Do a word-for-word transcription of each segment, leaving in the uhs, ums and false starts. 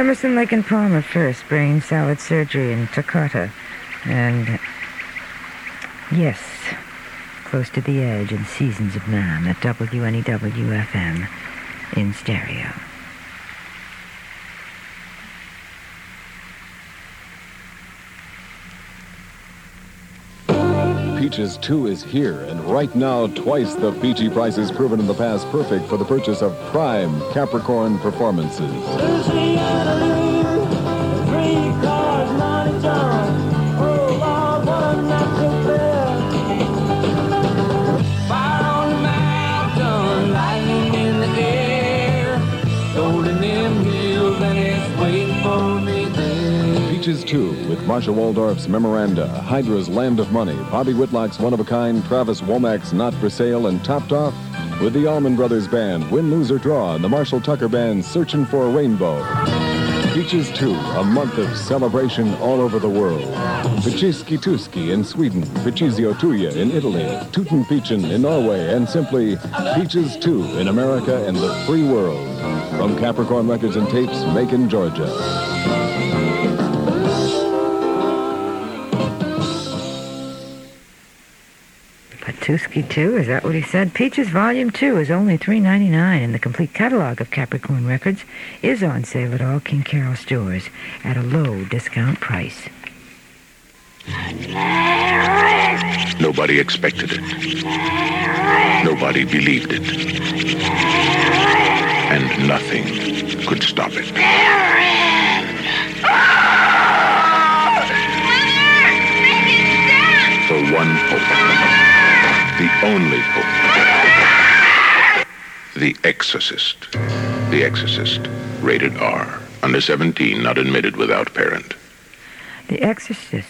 Emerson, Lake and Palmer first, brain salad surgery in Takata. And, yes, Close to the Edge and Seasons of Man at W N E W F M in stereo. Peaches two is here, and right now, twice the peachy prices proven in the past perfect for the purchase of prime Capricorn performances. Peaches two, with Marsha Waldorf's Memoranda, Hydra's Land of Money, Bobby Whitlock's One of a Kind, Travis Womack's Not for Sale, and topped off with the Allman Brothers Band, Win, Lose, or Draw, and the Marshall Tucker Band's Searching for a Rainbow. Peaches two, a month of celebration all over the world. Pechiski Tuski in Sweden, Pechizio Tuya in Italy, Tutenpeachen in Norway, and simply Peaches two in America and the free world. From Capricorn Records and Tapes, Macon, Georgia. Patuski two, is that what he said? Peaches Volume two is only three ninety-nine, and the complete catalog of Capricorn Records is on sale at all King Carol stores at a low discount price. Nobody expected it. Nobody believed it. And nothing could stop it. For one hope. The only hope. The Exorcist. The Exorcist. Rated R. Under seventeen, not admitted without parent. The Exorcist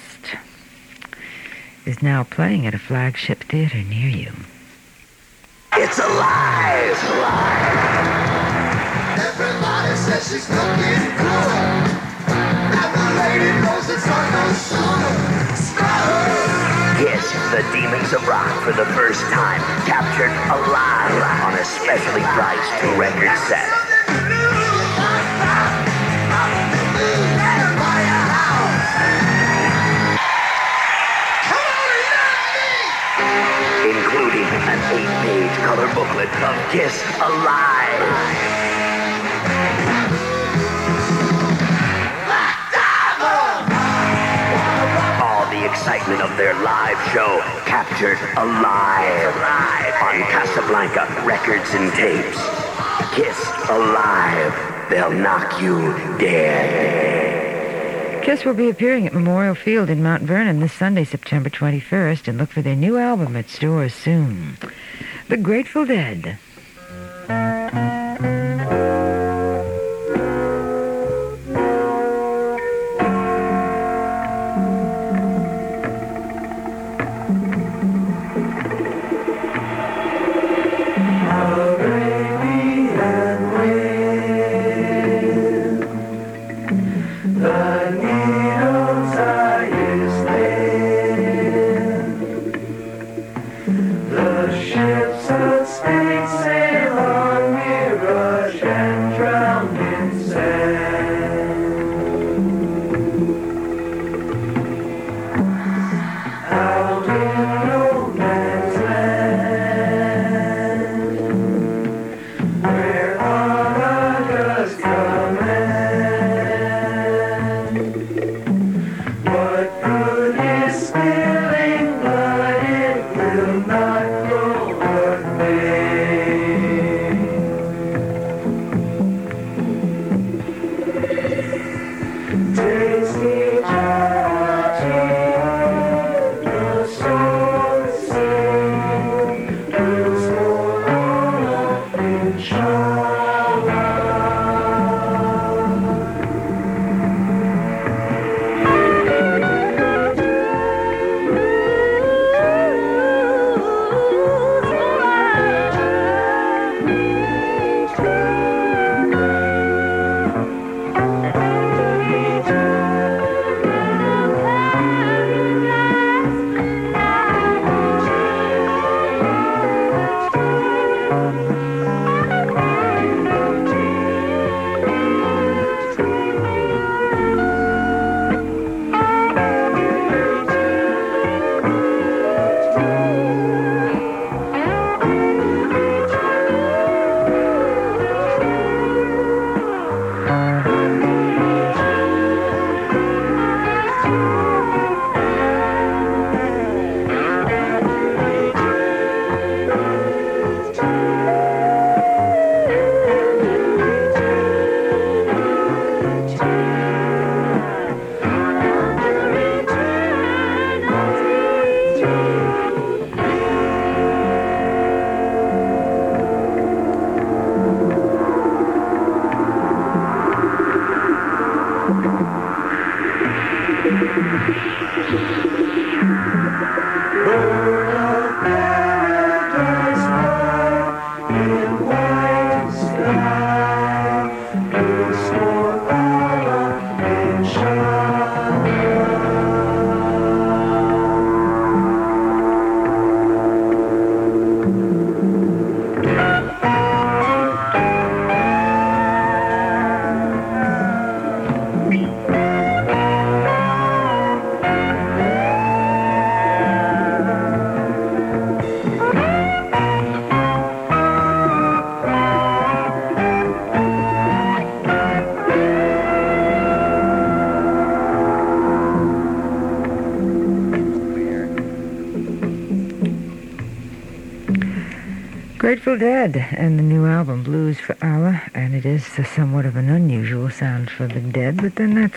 is now playing at a flagship theater near you. It's alive! It's alive! Everybody says she's looking good. And the lady knows it's on no sooner. Kiss, the Demons of Rock, for the first time, captured alive on a specially priced two-record set. Including an eight-page color booklet of Kiss Alive. Excitement of their live show captured alive, alive on Casablanca Records and Tapes. Kiss Alive, they'll knock you dead. Kiss will be appearing at Memorial Field in Mount Vernon this Sunday, September twenty-first, and look for their new album at stores soon. The Grateful Dead. Ships of space Grateful Dead and the new album, Blues for Allah, and it is a somewhat of an unusual sound for the Dead, but then that's,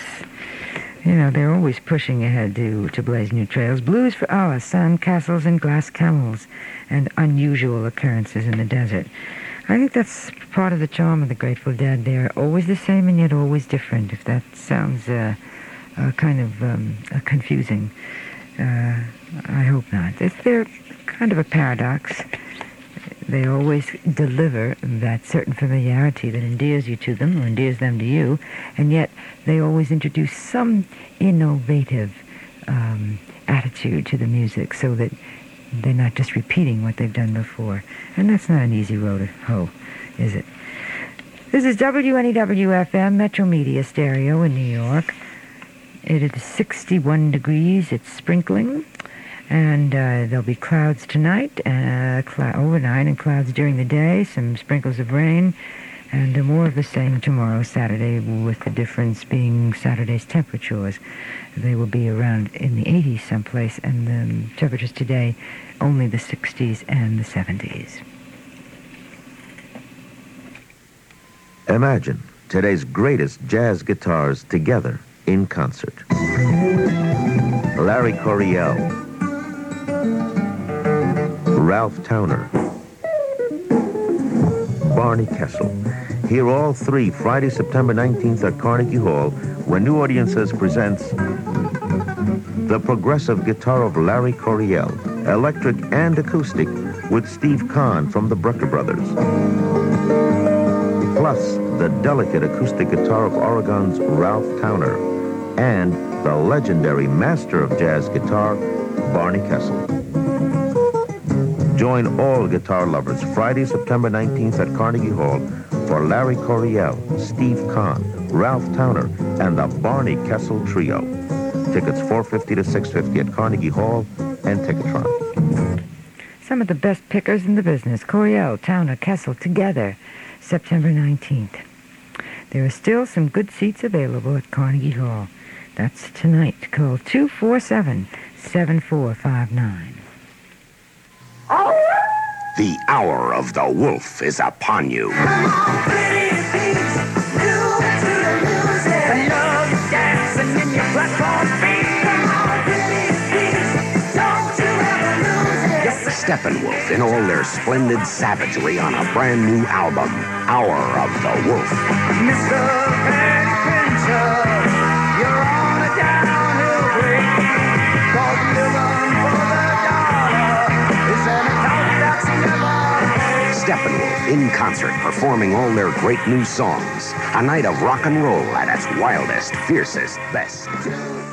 you know, they're always pushing ahead to, to blaze new trails. Blues for Allah, sand castles and glass camels, and unusual occurrences in the desert. I think that's part of the charm of the Grateful Dead. They're always the same and yet always different, if that sounds uh, uh, kind of um, uh, confusing. Uh, I hope not. It's, they're kind of a paradox. They always deliver that certain familiarity that endears you to them or endears them to you, and yet they always introduce some innovative um, attitude to the music so that they're not just repeating what they've done before. And that's not an easy road to hoe, is it? This is W N E W F M, Metro Media Stereo in New York. It is sixty-one degrees. It's sprinkling. And uh, there'll be clouds tonight, uh, cl- overnight, and clouds during the day, some sprinkles of rain, and uh, more of the same tomorrow, Saturday, with the difference being Saturday's temperatures. They will be around in the eighties someplace, and the temperatures today, only the sixties and the seventies. Imagine today's greatest jazz guitars together in concert. Larry Coryell, Ralph Towner, Barney Kessel. Hear all three Friday, September nineteenth at Carnegie Hall, when New Audiences presents the progressive guitar of Larry Coryell, electric and acoustic, with Steve Kahn from the Brecker Brothers. Plus, the delicate acoustic guitar of Oregon's Ralph Towner, and the legendary master of jazz guitar, Barney Kessel. Join all guitar lovers Friday, September nineteenth at Carnegie Hall for Larry Coryell, Steve Kahn, Ralph Towner, and the Barney Kessel Trio. Tickets four fifty to six fifty at Carnegie Hall and Ticketron. Some of the best pickers in the business, Coryell, Towner, Kessel, together, September nineteenth. There are still some good seats available at Carnegie Hall. That's tonight. Call two four seven, seven four five nine. The hour of the wolf is upon you. Come on, pretty things, move to the music. I love you dancing in your platform feet. Come on, pretty things, don't you ever lose it. Get the Steppenwolf in all their splendid savagery on a brand new album, Hour of the Wolf. Mister Penny Pincher, you're on a downhill break. Cause you're run for the dollar. Is any talk that's never Steppenwolf in concert, performing all their great new songs. A night of rock and roll at its wildest, fiercest, best.